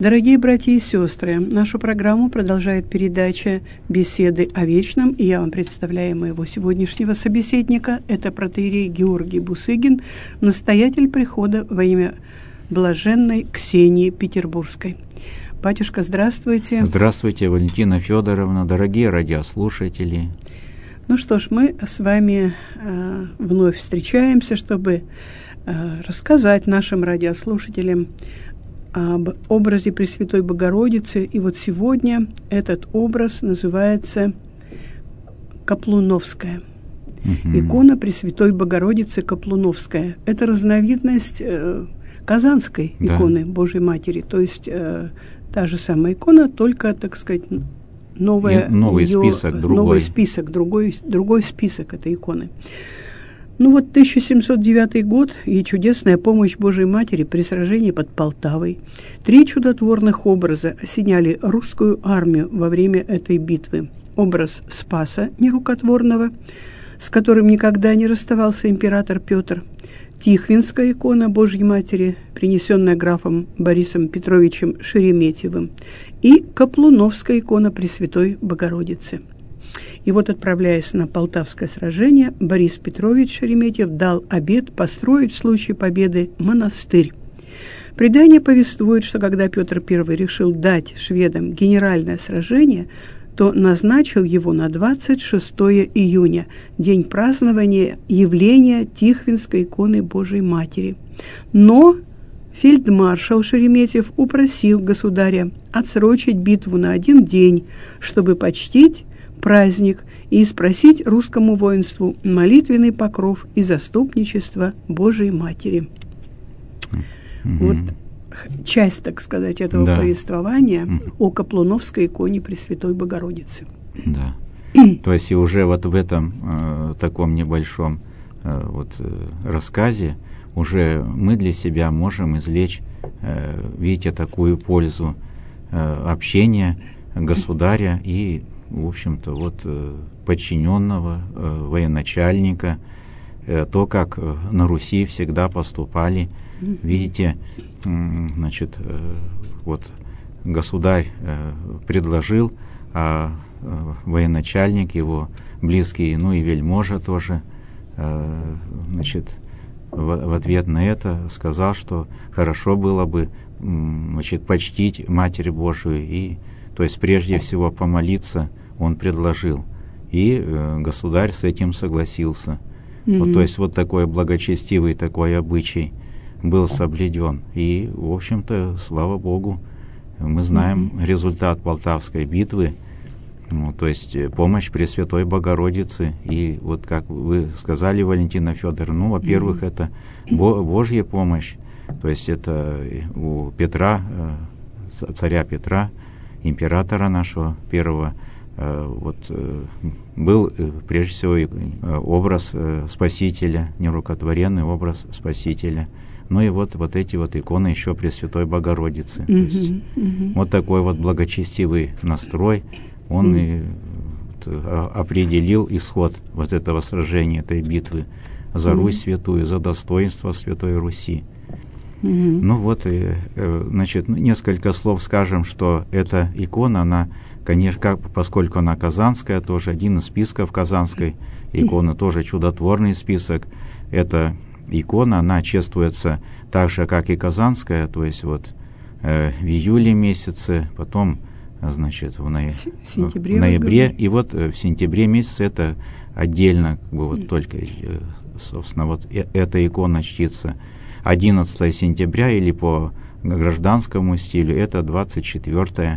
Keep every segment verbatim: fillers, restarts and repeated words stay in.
Дорогие братья и сестры, нашу программу продолжает передача «Беседы о вечном», и я вам представляю моего сегодняшнего собеседника. Это протоиерей Георгий Бусыгин, настоятель прихода во имя блаженной Ксении Петербургской. Батюшка, здравствуйте. Здравствуйте, Валентина Федоровна, дорогие радиослушатели. Ну что ж, мы с вами э, вновь встречаемся, чтобы э, рассказать нашим радиослушателям об образе Пресвятой Богородицы. И вот сегодня этот образ называется Каплуновская. Угу. Икона Пресвятой Богородицы Каплуновская. Это разновидность э, Казанской да. иконы Божьей Матери. То есть э, та же самая икона, только, так сказать, новая, новый ее, список, другой. новый список, другой, другой список этой иконы. Ну вот тысяча семьсот девятый год и чудесная помощь Божией Матери при сражении под Полтавой. Три чудотворных образа осеняли русскую армию во время этой битвы. Образ Спаса нерукотворного, с которым никогда не расставался император Петр. Тихвинская икона Божьей Матери, принесенная графом Борисом Петровичем Шереметьевым. И Каплуновская икона Пресвятой Богородицы. И вот, отправляясь на Полтавское сражение, Борис Петрович Шереметьев дал обет построить в случае победы монастырь. Предание повествует, что когда Петр Первый решил дать шведам генеральное сражение, то назначил его на двадцать шестое июня, день празднования явления Тихвинской иконы Божией Матери. Но фельдмаршал Шереметьев упросил государя отсрочить битву на один день, чтобы почтить праздник и спросить русскому воинству молитвенный покров и заступничество Божией Матери. Mm-hmm. Вот часть, так сказать, этого да. повествования mm-hmm. о Каплуновской иконе Пресвятой Богородицы. Да. То есть и уже вот в этом э, таком небольшом э, вот э, рассказе уже мы для себя можем извлечь, э, видите, такую пользу э, общения государя и, в общем-то, вот э, подчиненного, э, военачальника, э, то, как э, на Руси всегда поступали. Mm-hmm. Видите, э, значит, э, вот государь э, предложил, а э, военачальник, его близкий, ну и вельможа тоже, э, значит, в, в ответ на это сказал, что хорошо было бы, значит, почтить Матерь Божию и, то есть, прежде всего помолиться он предложил. И э, государь с этим согласился. Mm-hmm. Вот, то есть вот такой благочестивый такой обычай был соблюден. И, в общем-то, слава Богу, мы знаем mm-hmm. результат Полтавской битвы, ну, то есть помощь Пресвятой Богородицы. И вот как вы сказали, Валентина Федоровна, ну, во-первых, mm-hmm. это Бо- Божья помощь. То есть это у Петра, э, царя Петра, императора нашего первого, вот был прежде всего образ Спасителя, нерукотворенный образ Спасителя. Ну и вот, вот эти вот иконы еще Пресвятой Богородицы. Mm-hmm. То есть mm-hmm. вот такой вот благочестивый настрой, он mm-hmm. и вот, определил исход вот этого сражения, этой битвы за mm-hmm. Русь святую, за достоинство Святой Руси. Mm-hmm. Ну вот, и, значит, несколько слов скажем, что эта икона, она, конечно, как, поскольку она казанская, тоже один из списков казанской иконы, mm-hmm. тоже чудотворный список. Эта икона, она чествуется так же, как и казанская, то есть вот э, в июле месяце, потом, значит, в, ноя... в, сентябре, в ноябре, и вот э, в сентябре месяце это отдельно, как бы вот mm-hmm. только, э, собственно, вот э, эта икона чтится. одиннадцатого сентября или по гражданскому стилю это двадцать четвёртое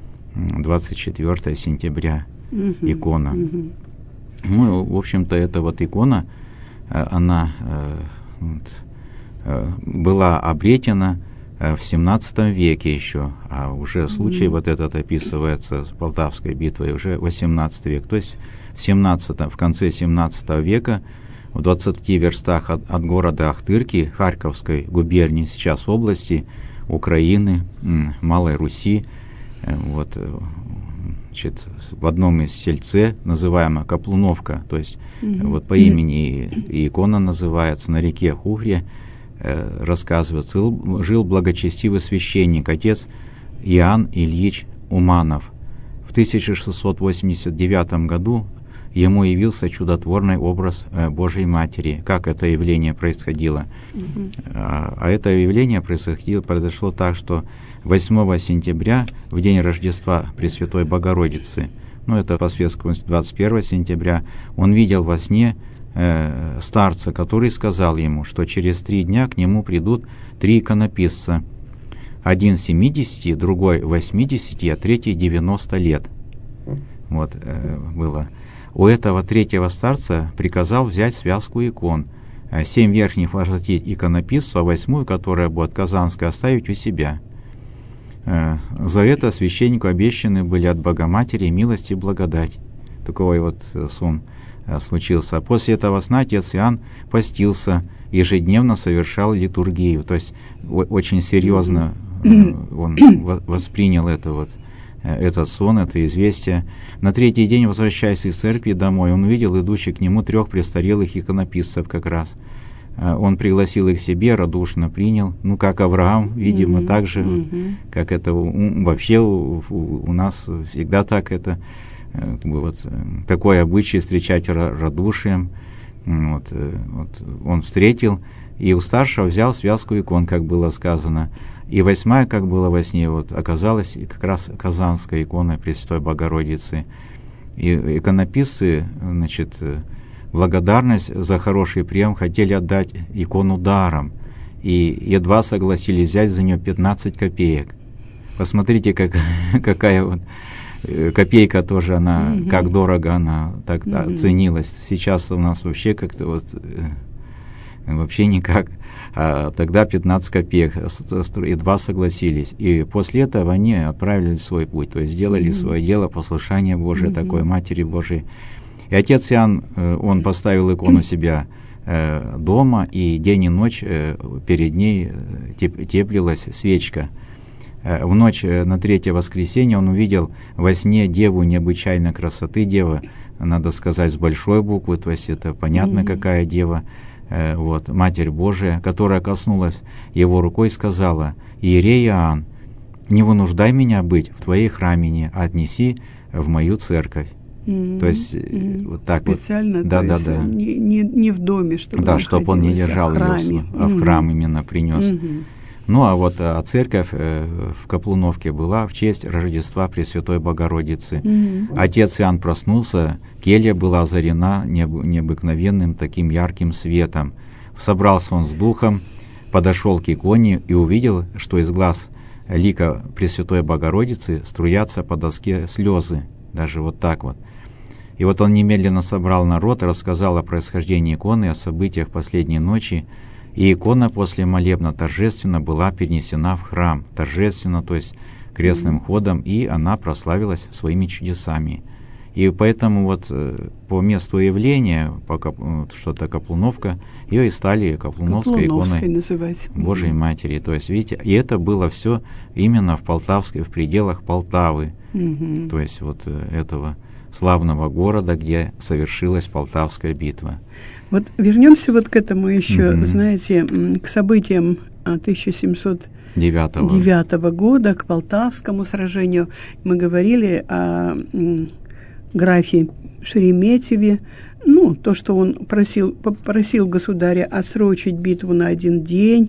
сентября uh-huh, икона. Uh-huh. Ну, в общем-то, эта вот икона, она э, вот, э, была обретена э, в семнадцатом веке еще, а уже случай uh-huh. вот этот описывается с Полтавской битвой уже восемнадцатый век. То есть в, семнадцатом, в конце семнадцатого века в двадцати верстах от, от города Ахтырки, Харьковской губернии, сейчас в области Украины, Малой Руси, вот, значит, в одном из сельце, называемое Каплуновка, то есть mm-hmm. вот по имени и икона называется, на реке Хугре, э, рассказывается, жил благочестивый священник, отец Иоанн Ильич Уманов. В тысяча шестьсот восемьдесят девятом году ему явился чудотворный образ Божьей Матери. Как это явление происходило? Mm-hmm. А, а это явление происходило, произошло так, что восьмого сентября, в день Рождества Пресвятой Богородицы, ну это по светскому двадцать первого сентября, он видел во сне э, старца, который сказал ему, что через три дня к нему придут три иконописца. Один семидесяти, другой восьмидесяти, а третий девяносто лет. Вот э, было. У этого третьего старца приказал взять связку икон, семь верхних возвратить иконописцу, а восьмую, которая будет казанская, оставить у себя. За это священнику обещаны были от Богоматери милость и благодать. Такой вот сон случился. После этого сна отец Иоанн постился, ежедневно совершал литургию. То есть очень серьезно он воспринял это вот. этот сон, это известие. На третий день, возвращаясь из церкви домой, он увидел идущих к нему трех престарелых иконописцев как раз. Он пригласил их к себе, радушно принял, ну, как Авраам, видимо, mm-hmm. так же, mm-hmm. как это у, вообще у, у, у нас всегда так это, вот, такой обычай встречать радушием. Вот, вот, он встретил, и у старшего взял связку икон, как было сказано. И восьмая, как было во сне, вот, оказалась как раз казанская икона Пресвятой Богородицы. И иконописцы, значит, благодарность за хороший прием хотели отдать икону даром. И едва согласились взять за нее пятнадцать копеек. Посмотрите, как, какая вот копейка тоже, она, mm-hmm. как дорого она тогда mm-hmm. ценилась. Сейчас у нас вообще как-то вот вообще никак. А тогда пятнадцать копеек, едва согласились. И после этого они отправились в свой путь, то есть сделали mm-hmm. свое дело, послушание Божие, mm-hmm. такой Матери Божией. И отец Иоанн, он поставил икону себя э, дома, и день и ночь э, перед ней теп- теплилась свечка. Э, в ночь на третье воскресенье он увидел во сне деву необычайной красоты, дева, надо сказать, с большой буквы, то есть это понятно, mm-hmm. какая дева, э, вот, Матерь Божия, которая коснулась его рукой и сказала: «Иерей Иоанн, не вынуждай меня быть в твоей храмине, а отнеси в мою церковь». Mm-hmm. То есть mm-hmm. вот так специально, вот. Да, то да, есть да. Не, не, не в доме, чтобы да, чтобы он не держал в храме. ее, а в mm-hmm. храм именно принес. Mm-hmm. Ну а вот а церковь э, в Каплуновке была в честь Рождества Пресвятой Богородицы. Mm-hmm. Отец Иоанн проснулся, келья была озарена необ, необыкновенным таким ярким светом. Собрался он с духом, подошел к иконе и увидел, что из глаз лика Пресвятой Богородицы струятся по доске слезы, даже вот так вот. И вот он немедленно собрал народ, рассказал о происхождении иконы, о событиях последней ночи, и икона после молебна торжественно была перенесена в храм, торжественно, то есть крестным mm-hmm. ходом, и она прославилась своими чудесами. И поэтому вот по месту явления, по Кап, что-то Каплуновка, ее и стали Каплуновской иконой называть. Божией mm-hmm. Матери. То есть, видите, и это было все именно в Полтавской, в пределах Полтавы, mm-hmm. то есть вот этого славного города, где совершилась Полтавская битва. Вот вернемся вот к этому еще, mm-hmm. знаете, к событиям тысяча семьсот девятого года, к Полтавскому сражению. Мы говорили о м, графе Шереметьеве, ну, то, что он просил, попросил государя отсрочить битву на один день,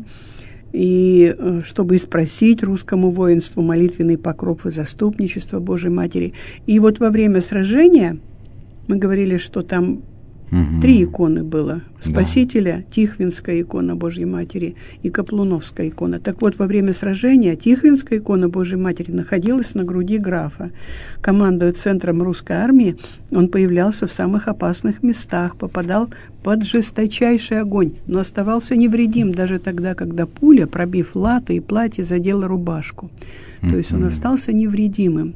и чтобы спросить русскому воинству молитвенный покров и заступничество Божией Матери. И вот во время сражения мы говорили, что там угу. три иконы было. Спасителя, да. Тихвинская икона Божьей Матери и Каплуновская икона. Так вот, во время сражения Тихвинская икона Божьей Матери находилась на груди графа. Командуя центром русской армии, он появлялся в самых опасных местах, попадал под жесточайший огонь, но оставался невредим даже тогда, когда пуля, пробив латы и платье, задела рубашку. Mm-hmm. То есть он остался невредимым.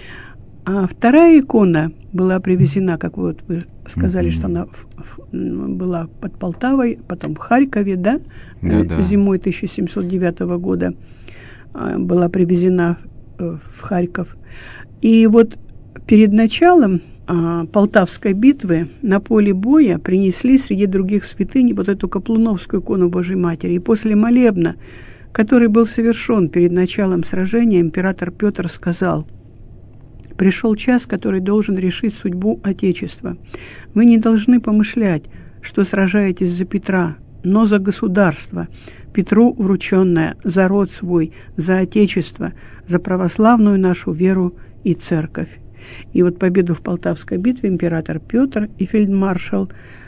А вторая икона была привезена, как вот вы сказали, mm-hmm. что она в, в, была под Полтавой, потом в Харькове, да, да, зимой тысяча семьсот девятого года была привезена в Харьков. И вот перед началом а, Полтавской битвы на поле боя принесли среди других святынь вот эту Каплуновскую икону Божьей Матери. И после молебна который был совершен перед началом сражения, император Петр сказал: «Пришел час, который должен решить судьбу Отечества. Вы не должны помышлять, что сражаетесь за Петра, но за государство, Петру врученное, за род свой, за Отечество, за православную нашу веру и церковь». И вот победу в Полтавской битве император Петр и фельдмаршал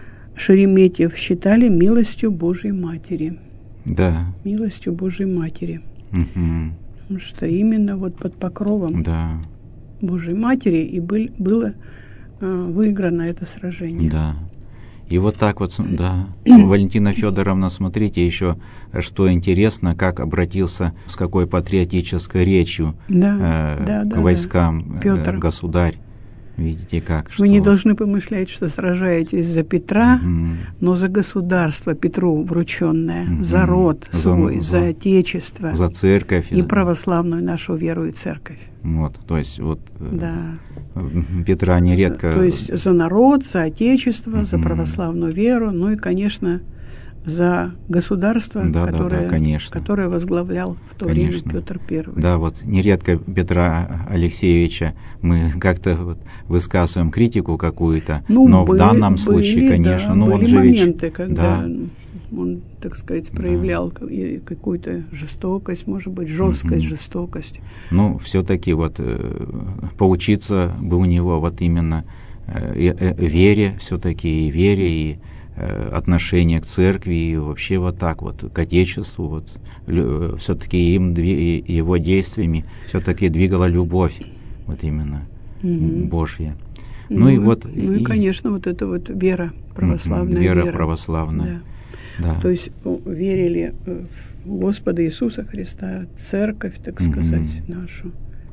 Шереметьев считали милостью Божьей Матери. Да. Милостью Божьей Матери. Угу. Потому что именно вот под покровом да. Божьей Матери и был, было э, выиграно это сражение. Да. И вот так вот, да. Валентина Федоровна, смотрите еще, что интересно, как обратился, с какой патриотической речью да, э, да, к да, войскам да. э, государь. Видите как? Вы что... не должны помышлять, что сражаетесь за Петра, угу. но за государство Петру врученное, угу. за род свой, за, за Отечество, за церковь и православную нашу веру и церковь. Вот, то есть вот да. Петра нередко... То есть за народ, за Отечество, угу. за православную веру, ну и, конечно, за государство, да, которое, да, да, конечно. которое возглавлял в то конечно. время Петр Первый. Да, вот нередко Петра Алексеевича мы как-то вот высказываем критику какую-то, ну, но были, в данном случае, были, конечно, да, ну были он же моменты, ведь, когда да. он, так сказать, проявлял да. какую-то жестокость, может быть, жесткость, угу. жестокость. Ну, все-таки вот э, поучиться бы у него вот именно э, э, вере, все-таки и вере, и отношение к церкви и вообще вот так вот к Отечеству, вот все-таки им его действиями все-таки двигала любовь, вот именно mm-hmm. Божья. Ну, ну и вот ну и, и конечно вот это вот вера православная вера, вера православная. Да. Да. То есть верили в Господа Иисуса Христа, церковь, так сказать, mm-hmm. нашу.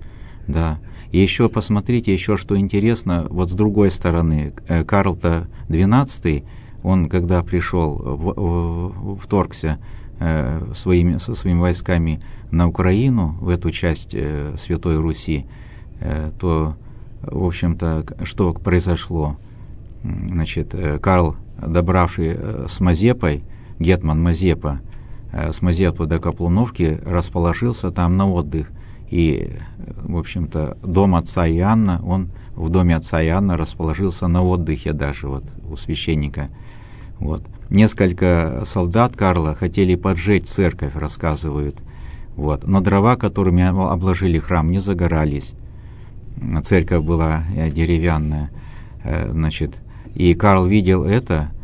Да. И еще посмотрите, еще что интересно, вот с другой стороны, Карл-то двенадцатый, он, когда пришел, в, в, вторгся э, своими, со своими войсками на Украину, в эту часть э, Святой Руси, э, то, в общем-то, что произошло? Значит, э, Карл, добравший э, с Мазепой, гетман Мазепа, э, с Мазепы до Каплуновки, расположился там на отдых. И, в общем-то, дом отца Иоанна, он в доме отца Иоанна расположился на отдыхе даже вот у священника. Вот. Несколько солдат Карла хотели поджечь церковь, рассказывают. Вот. Но дрова, которыми обложили храм, не загорались. Церковь была деревянная. Значит, и Карл видел это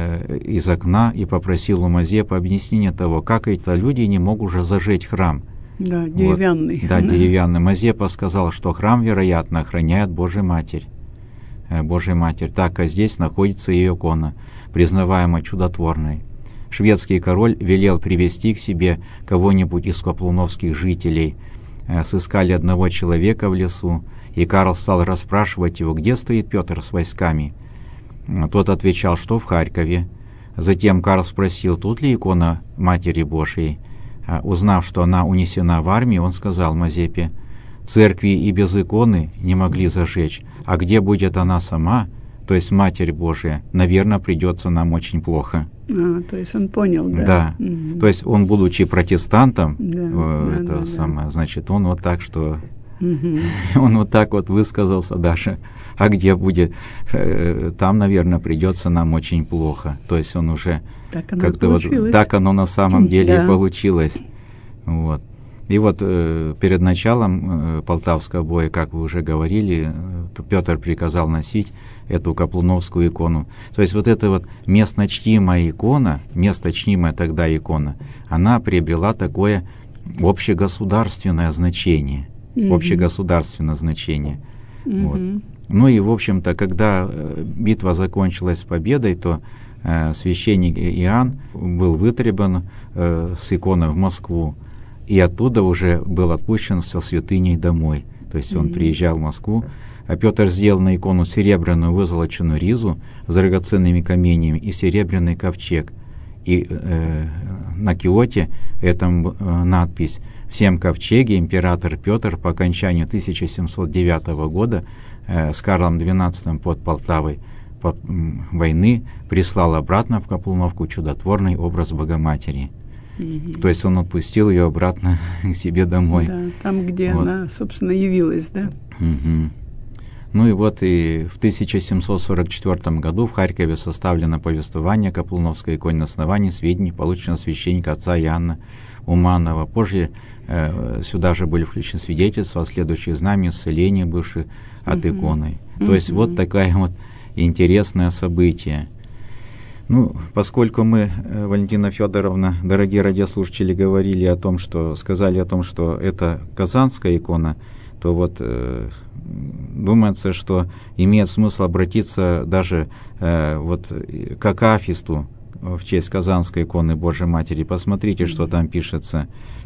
из окна и попросил у Мазепы объяснения того, как эти люди не могут уже зажечь храм. Да, деревянный. Вот. Да, деревянный. Мазепа сказал, что храм, вероятно, охраняет Божья Матерь. Божья Матерь, так как здесь находится ее икона, признаваемая чудотворной. Шведский король велел привести к себе кого-нибудь из каплуновских жителей. Сыскали одного человека в лесу, и Карл стал расспрашивать его, где стоит Петр с войсками. Тот отвечал, что в Харькове. Затем Карл спросил, тут ли икона Матери Божьей. Узнав, что она унесена в армию, он сказал Мазепе, церкви и без иконы не могли зажечь, а где будет она сама, то есть Матерь Божия, наверное, придется нам очень плохо. А, то есть он понял, да? Да. Угу. То есть он, будучи протестантом, да, э, да, это да, самое, да. значит, он вот так, что угу. он вот так вот высказался даже, а где будет, э, там, наверное, придется нам очень плохо. То есть он уже так оно как-то вот так оно на самом деле да. и получилось. Вот. И вот э, перед началом э, Полтавского боя, как вы уже говорили, э, Петр приказал носить эту каплуновскую икону. То есть вот эта вот местночтимая икона, месточтимая тогда икона, она приобрела такое общегосударственное значение. Mm-hmm. Общегосударственное значение. Mm-hmm. Вот. Ну и, в общем-то, когда э, битва закончилась победой, то э, священник Иоанн был вытребован э, с иконой в Москву. И оттуда уже был отпущен со святыней домой. То есть он mm-hmm. приезжал в Москву, а Петр сделал на икону серебряную вызолоченную ризу с драгоценными каменьями и серебряный ковчег. И э, на киоте этом э, надпись «Всем ковчеге император Петр по окончанию тысяча семьсот девятого года э, с Карлом двенадцатым под Полтавой по, м, войны прислал обратно в Каплуновку чудотворный образ Богоматери». Угу. То есть он отпустил ее обратно к себе домой. Да, там, где вот. Она, собственно, явилась, да. Угу. Ну и вот и в тысяча семьсот сорок четвёртом году в Харькове составлено повествование Каплуновской иконе на основании сведений, полученных священника отца Иоанна Уманова. Позже э, сюда же были включены свидетельства о следующих знамений исцеления, бывших от uh-huh. иконы. То uh-huh. есть вот такое вот интересное событие. Ну, поскольку мы, Валентина Федоровна, дорогие радиослушатели, говорили о том, что сказали о том, что это казанская икона, то вот э, думается, что имеет смысл обратиться даже э, вот к акафисту в честь казанской иконы Божьей Матери. Посмотрите, mm-hmm. что там пишется.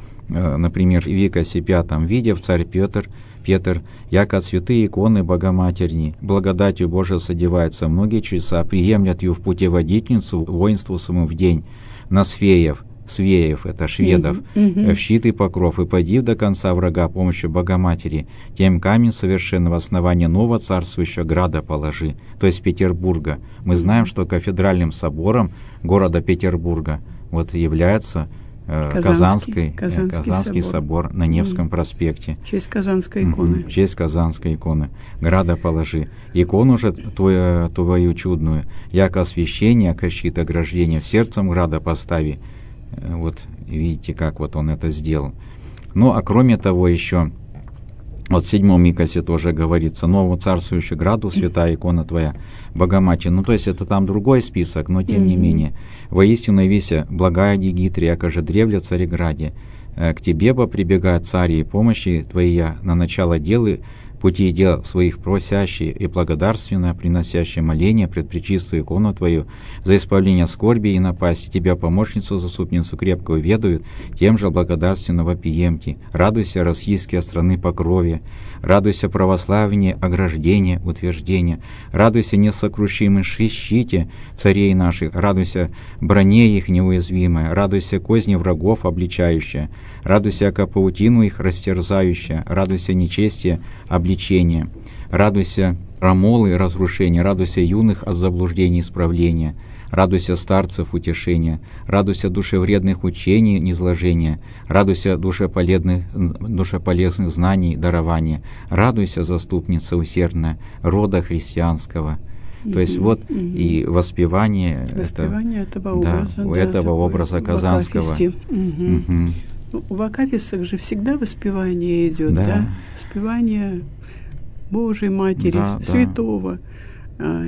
Э, например, в Викосе пятом. «Видев царь Петр, Петр, яко святые иконы Богоматерни, благодатью Божией содеваются многие чудеса, приемлят ее в путеводительницу воинству самому в день на Свеев». Свеев, это шведов, mm-hmm. Mm-hmm. в щит и покров, и подив до конца врага помощью Богоматери, тем камень совершенного основания нового царствующего града положи, то есть Петербурга. Мы mm-hmm. знаем, что кафедральным собором города Петербурга вот является э, Казанский, Казанский, Казанский, Казанский собор. собор на Невском mm-hmm. проспекте. В честь Казанской иконы. Mm-hmm. В честь Казанской иконы. Града положи. Икону же твою, твою чудную, яко освящение, яко щит ограждения в сердцем града постави. Вот видите, как вот он это сделал. Ну, а кроме того еще, вот в седьмом Микосе тоже говорится, новому царствующему граду, святая икона твоя, Богоматерь. Ну, то есть это там другой список, но тем mm-hmm. не менее. Воистину явися, благая Дигитри, яко же древле Цареграде, к тебе бы прибегают цари и помощи твоя на начало делы, пути дел своих просящие и благодарственно приносящие моления пред пречистую икону Твою, за исправление скорби и напасти Тебя, помощницу, заступницу крепкую ведают, тем же благодарственно вопиемти. Радуйся, российские страны по крови, радуйся православие, ограждение, утверждение, радуйся несокрушимый щите царей наших, радуйся броне их неуязвимая, радуйся козни врагов обличающая, радуйся яко паутину их растерзающая, радуйся нечестие обличение, радуйся рамолы разрушения, радуйся юных от заблуждений исправления, радуйся старцев утешения, радуйся душевредных учений низложения, радуйся душеполезных, душеполезных знаний дарования, радуйся, заступница усердная рода христианского. То есть вот и воспевание, воспевание это, этого образа, да, да, этого образа казанского. Угу. Угу. Ну, в акафистах же всегда воспевание идет, да? да? Воспевание Божьей Матери, да, святого да.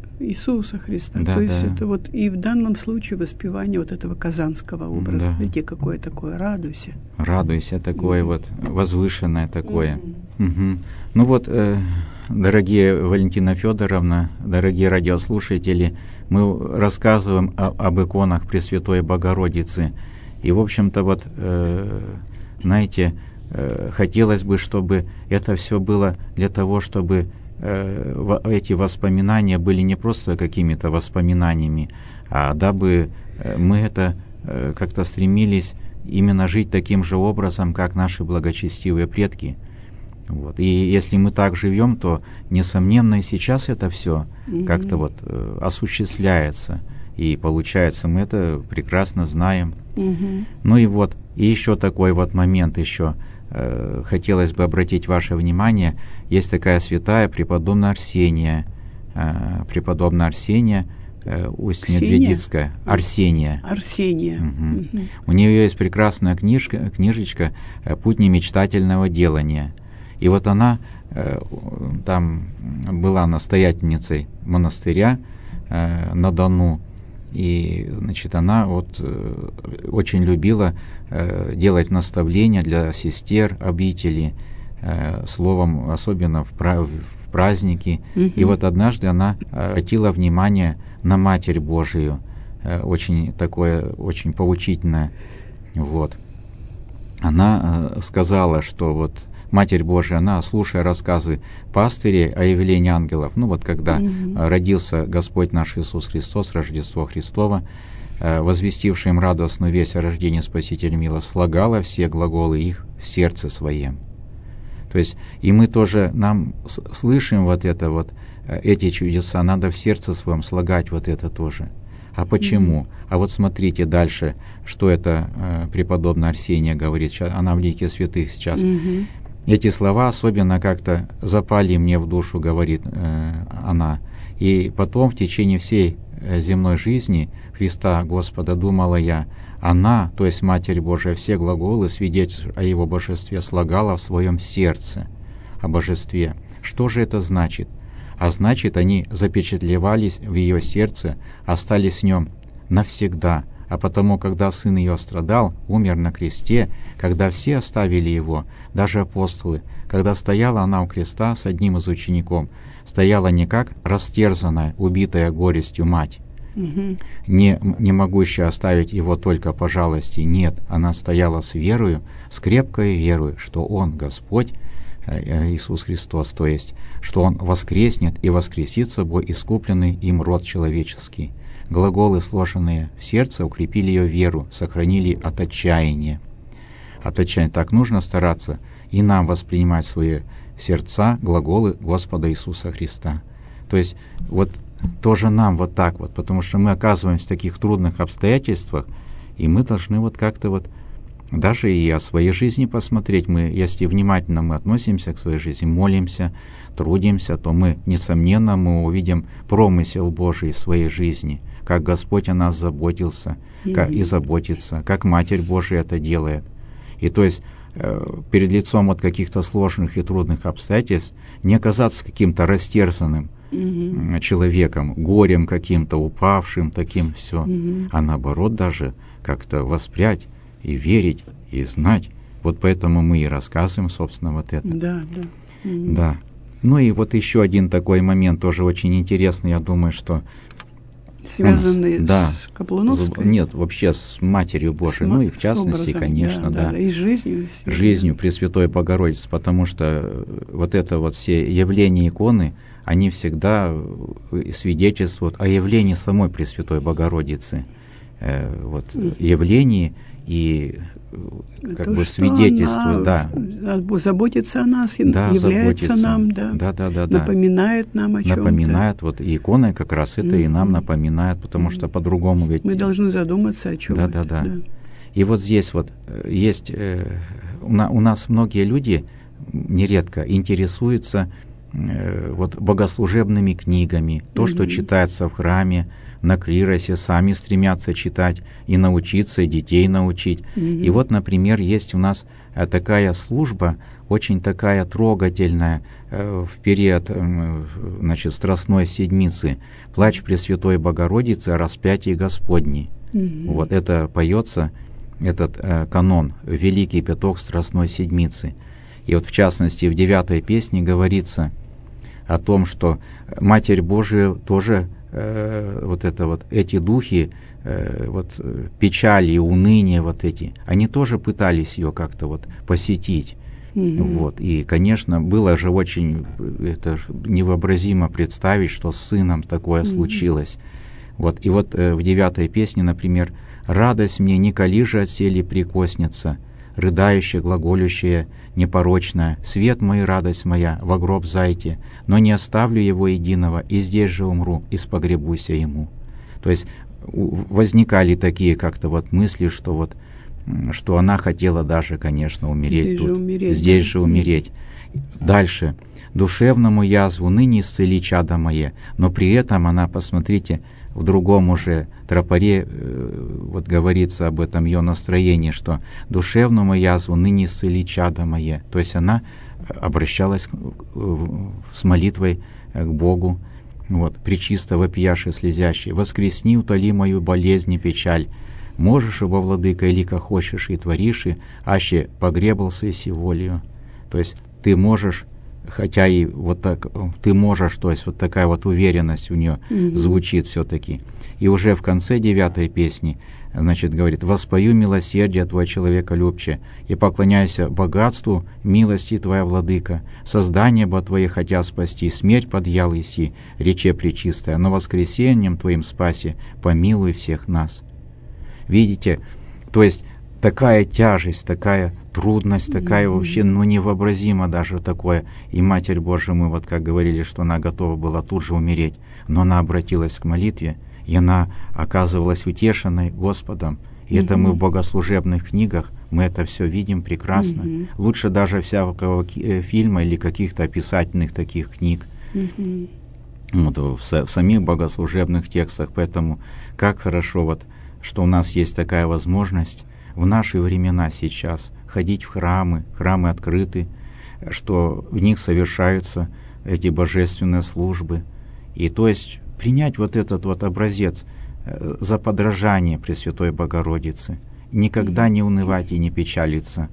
Иисуса Христа. Да, То есть да. это вот и в данном случае воспевание вот этого казанского образа. Да. Видите, какое такое «радуйся». Радуйся, такое mm-hmm. вот возвышенное такое. Mm-hmm. Угу. Ну вот, э, дорогие Валентина Федоровна, дорогие радиослушатели, мы рассказываем о, об иконах Пресвятой Богородицы. И, в общем-то, вот, э, знаете, э, хотелось бы, чтобы это все было для того, чтобы э, в, эти воспоминания были не просто какими-то воспоминаниями, а дабы э, мы это э, как-то стремились именно жить таким же образом, как наши благочестивые предки. Вот. И если мы так живем, то, несомненно, и сейчас это все mm-hmm. как-то вот э, осуществляется. И получается, мы это прекрасно знаем. Угу. Ну и вот, и еще такой вот момент еще э, хотелось бы обратить ваше внимание. Есть такая святая преподобная Арсения, э, преподобная Арсения, э, Усть-Медведицкая. Арсения. Арсения. Угу. Угу. У нее есть прекрасная книжка, книжечка «Путь немечтательного делания». И вот она э, там была настоятельницей монастыря э, на Дону. И, значит, она вот э, очень любила э, делать наставления для сестер обители, э, словом, особенно в, пра- в праздники. Mm-hmm. И вот однажды она обратила внимание на Матерь Божию, э, очень такое, очень поучительное. Вот. Она э, сказала, что вот Матерь Божия, она, слушая рассказы пастырей о явлении ангелов, ну вот когда mm-hmm. родился Господь наш Иисус Христос, Рождество Христово, возвестивший им радостную весть о рождении Спасителя мила, слагала все глаголы их в сердце своем. То есть и мы тоже, нам слышим вот это вот, эти чудеса, надо в сердце своем слагать вот это тоже. А почему? Mm-hmm. А вот смотрите дальше, что это э, преподобная Арсения говорит, сейчас, она в лике святых сейчас. Mm-hmm. Эти слова особенно как-то запали мне в душу, говорит э, она. И потом в течение всей земной жизни Христа Господа думала я, она, то есть Матерь Божия, все глаголы, свидетельства о Его божестве, слагала в своем сердце о божестве. Что же это значит? А значит, они запечатлевались в ее сердце, остались в нем навсегда. А потому, когда Сын ее страдал, умер на кресте, когда все оставили его, даже апостолы, когда стояла она у креста с одним из учеников, стояла не как растерзанная, убитая горестью мать, угу. не, не могущая оставить его только по жалости. Нет, она стояла с верою, с крепкой верою, что Он Господь, Иисус Христос, то есть, что Он воскреснет и воскресит собой искупленный им род человеческий. Глаголы, сложенные в сердце, укрепили ее веру, сохранили от отчаяния. От отчаяния. Так нужно стараться и нам воспринимать в свои сердца глаголы Господа Иисуса Христа. То есть, вот тоже нам вот так вот, потому что мы оказываемся в таких трудных обстоятельствах, и мы должны вот как-то вот даже и о своей жизни посмотреть. Мы, если внимательно мы относимся к своей жизни, молимся, трудимся, то мы, несомненно, мы увидим промысел Божий в своей жизни, как Господь о нас заботился mm-hmm. как, и заботится, как Матерь Божия это делает. И то есть э, перед лицом вот каких-то сложных и трудных обстоятельств не оказаться каким-то растерзанным mm-hmm. человеком, горем каким-то, упавшим таким, все, mm-hmm. а наоборот даже как-то воспрять и верить, и знать. Вот поэтому мы и рассказываем, собственно, вот это. Да, да. Mm-hmm. Да. Ну и вот еще один такой момент, тоже очень интересный, я думаю, что... Связанный он, да, с Каплуновской? Нет, вообще с Матерью Божией, с, ну и в частности, образом, конечно, да. да. да. И с жизнью. С жизнью Пресвятой Богородицы, потому что вот это вот все явления иконы, они всегда свидетельствуют о явлении самой Пресвятой Богородицы. Э, вот mm-hmm. явлении и как то, бы свидетельствует, да. Заботится о нас, да, является заботится. Нам, да. Да, да, да, да. Напоминает нам о чем-то. Напоминает, вот и иконы как раз это mm-hmm. и нам напоминает, потому mm-hmm. что по-другому ведь... Мы должны задуматься о чем. Да, да, да, да. И вот здесь вот есть, э, у, на, у нас многие люди нередко интересуются э, вот богослужебными книгами, то, mm-hmm. что читается в храме, на клиросе, сами стремятся читать и научиться, и детей научить. Mm-hmm. И вот, например, есть у нас э, такая служба, очень такая трогательная э, в период э, значит, Страстной Седмицы, «Плач Пресвятой Богородицы о распятии Господней». Mm-hmm. Вот это поется, этот э, канон, Великий Пяток Страстной Седмицы. И вот в частности в девятой песне говорится о том, что Матерь Божия тоже Э, вот это вот, эти духи, э, вот печали и уныния вот эти, они тоже пытались ее как-то вот посетить. Mm-hmm. Вот. И, конечно, было же очень это невообразимо представить, что с сыном такое mm-hmm. случилось. Вот. И вот э, в девятой песне, например, «Радость мне, николи же отсели прикоснется, рыдающая, глаголющая, непорочная, свет мой, радость моя, во гроб зайти, но не оставлю его единого, и здесь же умру, и спогребуся ему». То есть возникали такие как-то вот мысли, что вот, что она хотела даже, конечно, умереть здесь тут, же умереть, здесь да? же умереть. Дальше. «Душевному язву ныне исцели, чадо мое», но при этом она, посмотрите, в другом уже тропаре э, вот говорится об этом ее настроении, что «душевному язву ныне исцели, чадо мое». То есть она обращалась с молитвой к Богу, вот, «пречисто вопияше слезящий, воскресни, утоли мою болезнь и печаль, можешь, во владыка, или как хочешь, и творишь, аще погребался и сиволью». То есть ты можешь, хотя и вот так, ты можешь, то есть вот такая вот уверенность у нее mm-hmm. звучит все-таки. И уже в конце девятой песни, значит, говорит: «Воспою милосердие Твое, человеколюбче, и поклоняйся богатству милости Твоя, владыка. Создание бо Твое хотя спасти, смерть подъял иси, рече пречистая, но воскресением Твоим спаси, помилуй всех нас». Видите, то есть такая тяжесть, такая трудность, такая mm-hmm. вообще, ну, невообразимо даже такое. И Матерь Божия, мы вот как говорили, что она готова была тут же умереть, но она обратилась к молитве, и она оказывалась утешенной Господом. И mm-hmm. это мы в богослужебных книгах, мы это все видим прекрасно. Mm-hmm. Лучше даже всякого фильма или каких-то описательных таких книг. Mm-hmm. Вот, в, в самих богослужебных текстах. Поэтому как хорошо, вот, что у нас есть такая возможность в наши времена сейчас ходить в храмы, храмы открыты, что в них совершаются эти божественные службы. И то есть принять вот этот вот образец за подражание Пресвятой Богородице, никогда не унывать и не печалиться.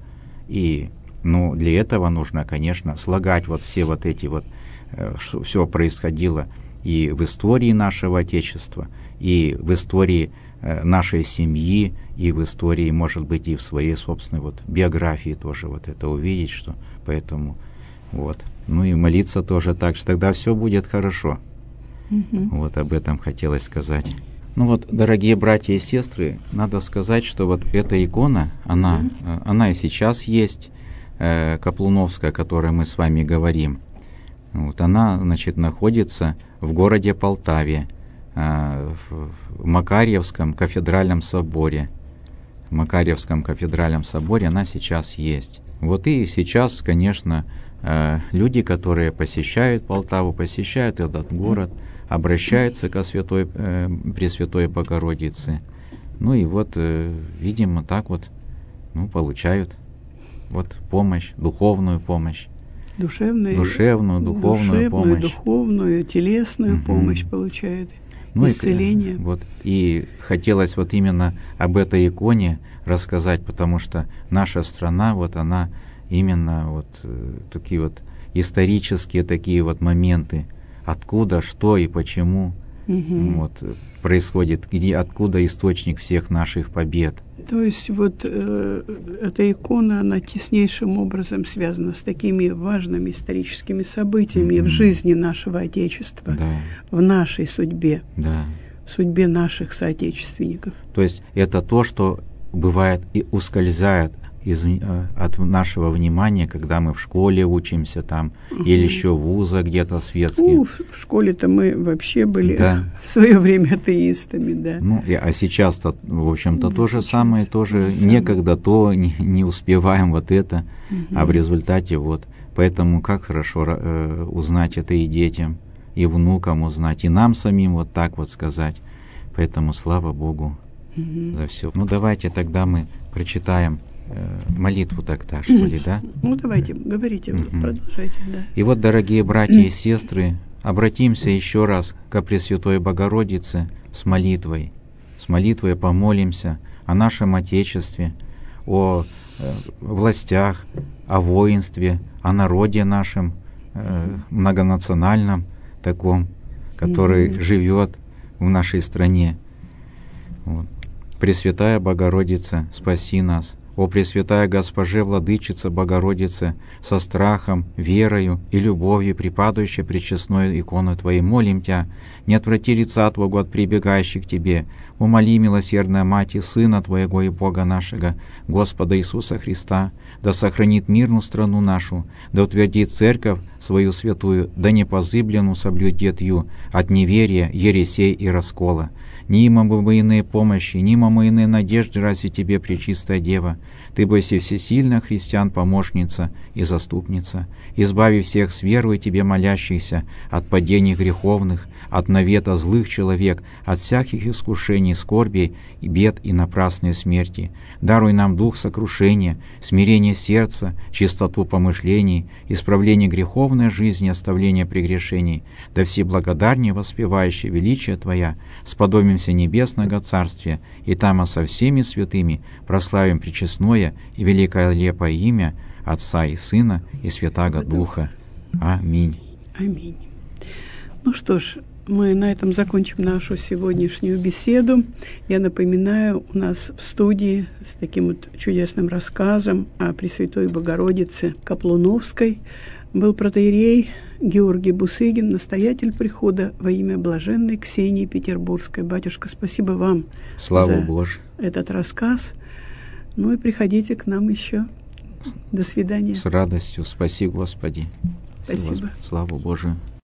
И ну, для этого нужно, конечно, слагать вот все вот эти вот, что все происходило и в истории нашего Отечества, и в истории нашей семьи, и в истории, может быть, и в своей собственной вот биографии тоже вот это увидеть, что поэтому вот. Ну и молиться тоже так, что тогда все будет хорошо. Mm-hmm. Вот об этом хотелось сказать. Ну вот, дорогие братья и сестры, надо сказать, что вот эта икона, она, mm-hmm. она и сейчас есть, э, Каплуновская, о которой мы с вами говорим. Вот она, значит, находится в городе Полтаве, э, в Макарьевском кафедральном соборе. В Макарьевском кафедральном соборе она сейчас есть. Вот и сейчас, конечно, э, люди, которые посещают Полтаву, посещают этот город, обращаются ко Святой, э, Пресвятой Богородице. Ну и вот, э, видимо, так вот ну, получают вот помощь, духовную помощь. Душевную, душевную, духовную душевную, помощь. Духовную, телесную угу. помощь получают. Ну исцеление. И, вот, и хотелось вот именно об этой иконе рассказать, потому что наша страна, вот она именно вот э, такие вот исторические такие вот моменты, откуда, что и почему угу. вот, происходит, где, откуда источник всех наших побед. То есть вот э, эта икона, она теснейшим образом связана с такими важными историческими событиями mm-hmm. в жизни нашего Отечества, да. в нашей судьбе, да. в судьбе наших соотечественников. То есть это то, что бывает и ускользает из, от нашего внимания, когда мы в школе учимся там, угу. или еще в вузах где-то светских. Ну, в школе-то мы вообще были да. в свое время атеистами, да. Ну, и, а сейчас-то, в общем-то, да, то же самое, тоже да, некогда, то не, не успеваем вот это, угу. а в результате вот. Поэтому как хорошо э, узнать это и детям, и внукам узнать, и нам самим вот так вот сказать. Поэтому слава Богу угу. за все. Ну, давайте тогда мы прочитаем молитву тогда, что ли, да? Ну, давайте, говорите, mm-hmm. продолжайте, да. И вот, дорогие братья и сестры, обратимся еще раз ко Пресвятой Богородице с молитвой. С молитвой помолимся о нашем Отечестве, о э, властях, о воинстве, о народе нашем, э, многонациональном таком, который mm-hmm. живет в нашей стране. Вот. Пресвятая Богородица, спаси нас. О Пресвятая Госпоже, Владычица Богородице, со страхом, верою и любовью, припадающей пред честной иконой Твоей, молим Тя, не отврати лица Твоего от прибегающих к Тебе. Умоли, милосердная Мать, и Сына Твоего и Бога нашего, Господа Иисуса Христа, да сохранит мирную страну нашу, да утвердит Церковь свою святую, да непозыбленную соблюдет ее от неверия, ересей и раскола. Ни имamo бы иные помощи, ни имamo иные надежды, разве Тебе, Пречистая Дева? Ты бойся всесильная христиан, помощница и заступница. Избави всех с верою Тебе молящихся от падений греховных, от навета злых человек, от всяких искушений, скорбей, и бед и напрасной смерти. Даруй нам дух сокрушения, смирение сердца, чистоту помышлений, исправление греховной жизни, оставление прегрешений. Да все благодарнее воспевающие величие Твоя, сподобимся небесного Царствия, и там со всеми святыми прославим пречестное и великолепое имя Отца и Сына и Святаго Духа. Аминь. Аминь. Ну что ж, мы на этом закончим нашу сегодняшнюю беседу. Я напоминаю, у нас в студии с таким вот чудесным рассказом о Пресвятой Богородице Каплуновской был протоиерей Георгий Бусыгин, настоятель прихода во имя блаженной Ксении Петербургской. Батюшка, спасибо вам Слава за Божию. этот рассказ. Ну и приходите к нам еще. До свидания. С радостью. Спаси, Господи. Спасибо. Слава Божию.